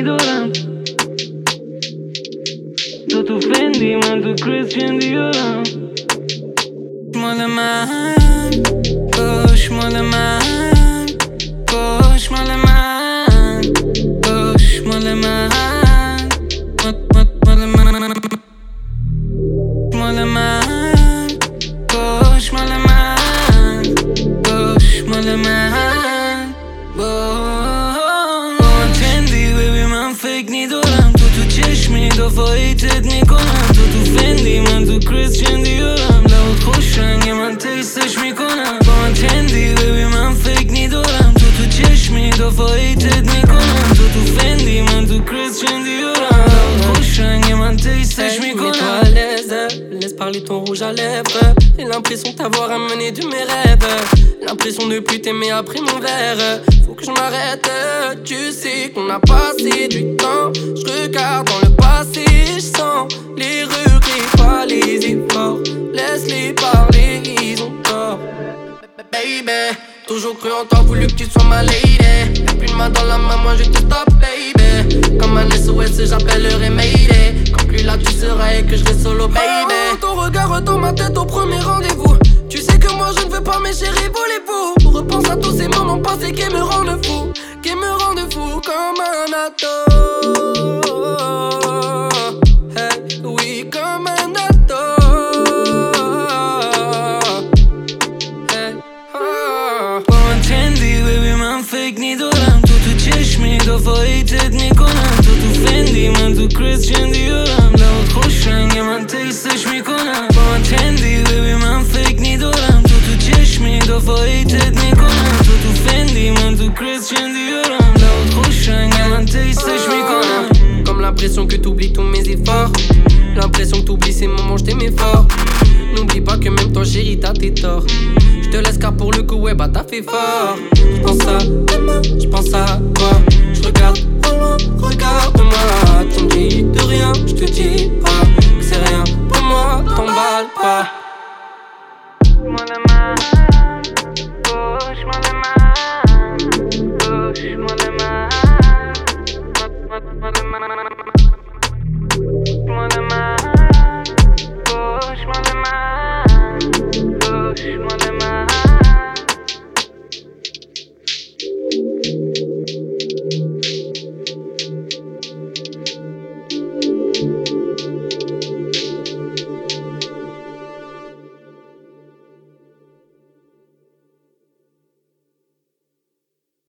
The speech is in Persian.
دارم. تو فندی من تو کریستین دیارم. مال من باش، مال من باش، مال من باش، مال من مال من مال من باش، مال من باش، مال من باش. فندی ببی من فکر ندارم، تو چشمی دفاعیتت میکنم. تو فندی من تو کریستین دیارم. لبات خوش رنگه من تیستش میکنم. با من تندی ببی من فکر ندارم، تو چشمی دفاعیتت میکنم. تو فندی من تو کریستین دیارم. لبات خوش رنگه من تیستش میکنم. Mets-toi à l'aise, laisse parler ton rouge à lèvres. J'ai l'impression de t'avoir amené de mes rêves. L'impression de plus t'aimer après mon verre. Faut que je m'arrête, tu sais qu'on a passé du temps. Je regarde dans le passé, je sens les regrets, pas les efforts. Laisse-les parler, ils ont tort. Baby, toujours cru en toi, voulu que tu sois ma lady. Y'a plus de main dans la main, moi je te stop, baby. Comme un SOS, j'appellerai Mayday. Quand plus là tu seras et que je serai solo, baby. Ton regard dans ma tête au premier rendez-vous. Tu sais que moi je ne veux pas mes chéris, voulez-vous? Repense à tous ces moments passés qui me rendent fou, qui me rendent fou comme un ado. Hey, oui, comme un ado. Hey, oh. با من تندی ببی من فکر ندارم، تو چشمی دفاعیتت میکنم. تو فندی من تو کریستین دیارم. لبات خوش رنگه من تیستش میکنم. با من تندی ببی من فکر ندارم، تو چشمی دفاعیتت میکنم. تو فندی من تو کریستین دیارم. لبات خوش رنگه من تیستش میکنم. Comme l'impression que t'oublies tous mes efforts. L'impression que t'oublies ces moments je t'aimais fort. N'oublie pas que même toi chérie t'as tes torts. J'te laisse car pour le coup ouais bah t'as fait fort. J'pense à demain, j'pense à toi. J'regarde au loin, regarde-moi. Tu me dis de rien,